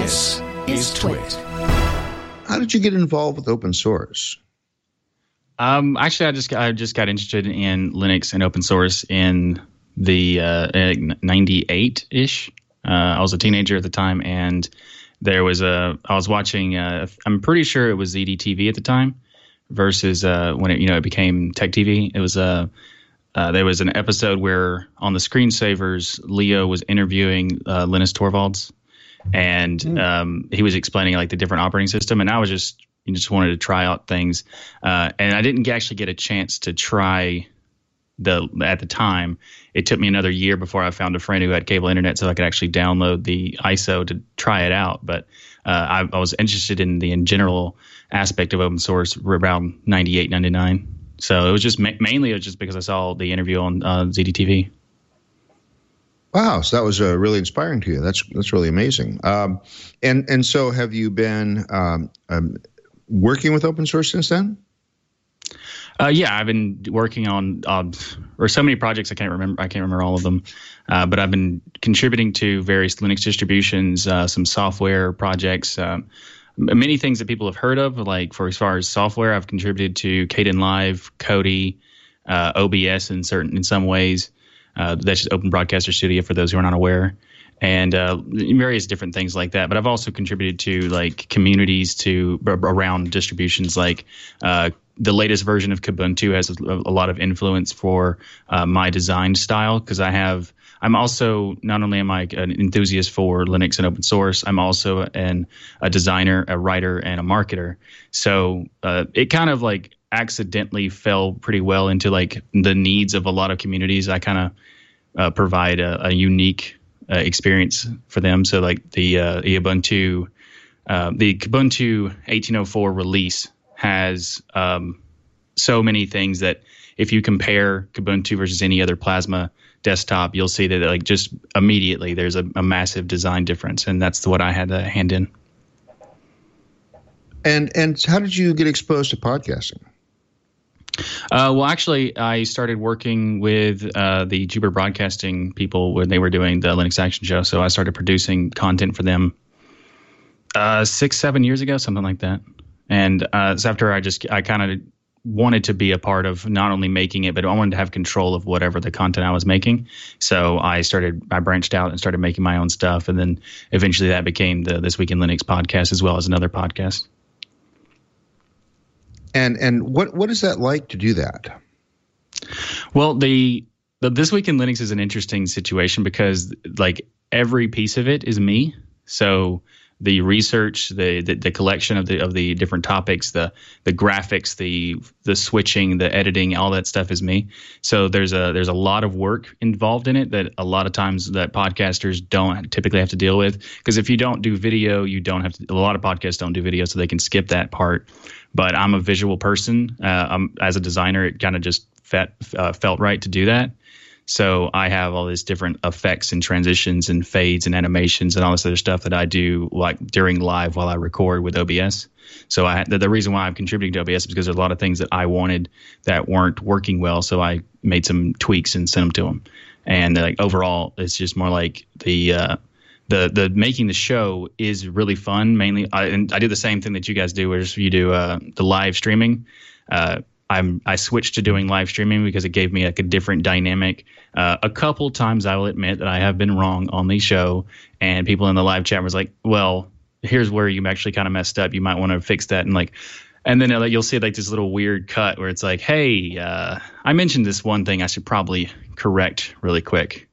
This is Twit. How did you get involved with open source? Actually, I just got interested in Linux and open source in the 98-ish. I was a teenager at the time, and I was watching, I'm pretty sure it was ZDTV at the time versus when it became Tech TV. It was there was an episode where on the screensavers, Leo was interviewing Linus Torvalds, and he was explaining like the different operating system, and I was just wanted to try out things, and I didn't actually get a chance to try at the time. It took me another year before I found a friend who had cable internet so I could actually download the ISO to try it out. But I was interested in general aspect of open source around 98, 99. So it was just mainly just because I saw the interview on ZDTV. Wow, so that was really inspiring to you. That's really amazing. And so have you been working with open source since then? Yeah, I've been working on or so many projects I can't remember all of them, but I've been contributing to various Linux distributions, some software projects, many things that people have heard of. Like as far as software, I've contributed to Kdenlive, Kodi, OBS in some ways. That's just Open Broadcaster Studio for those who are not aware, and various different things like that. But I've also contributed to like communities around distributions. Like the latest version of Kubuntu has a lot of influence for my design style, because I'm also, not only am I an enthusiast for Linux and open source, I'm also a designer, a writer, and a marketer. So it kind of like accidentally fell pretty well into like the needs of a lot of communities. I kind of provide a unique experience for them. So like the Kubuntu 1804 release has so many things that if you compare Kubuntu versus any other Plasma desktop, you'll see that like just immediately there's a massive design difference, and that's what I had to hand in. And how did you get exposed to podcasting? Well, actually, I started working with the Jupiter Broadcasting people when they were doing the Linux Action Show. So I started producing content for them 6-7 years ago, something like that. And it's after I kind of wanted to be a part of not only making it, but I wanted to have control of whatever the content I was making. So I branched out and started making my own stuff. And then eventually that became the This Week in Linux podcast, as well as another podcast. And what is that like to do that? Well, the This Week in Linux is an interesting situation because like every piece of it is me. So the research, the collection of the different topics, the graphics, the switching, the editing, all that stuff is me. So there's a lot of work involved in it that a lot of times that podcasters don't typically have to deal with, because if you don't do video, you don't have to. A lot of podcasts don't do video, so they can skip that part. But I'm a visual person. As a designer, it kind of just felt right to do that. So I have all these different effects and transitions and fades and animations and all this other stuff that I do like during live while I record with OBS. So the reason why I'm contributing to OBS is because there's a lot of things that I wanted that weren't working well. So I made some tweaks and sent them to them. And like overall, it's just more like the making the show is really fun. Mainly, I do the same thing that you guys do, where you do the live streaming. I switched to doing live streaming because it gave me like a different dynamic. A couple times I will admit that I have been wrong on the show, and people in the live chat was like, well, here's where you actually kind of messed up. You might want to fix that. And then you'll see like this little weird cut where it's like, hey, I mentioned this one thing I should probably correct really quick.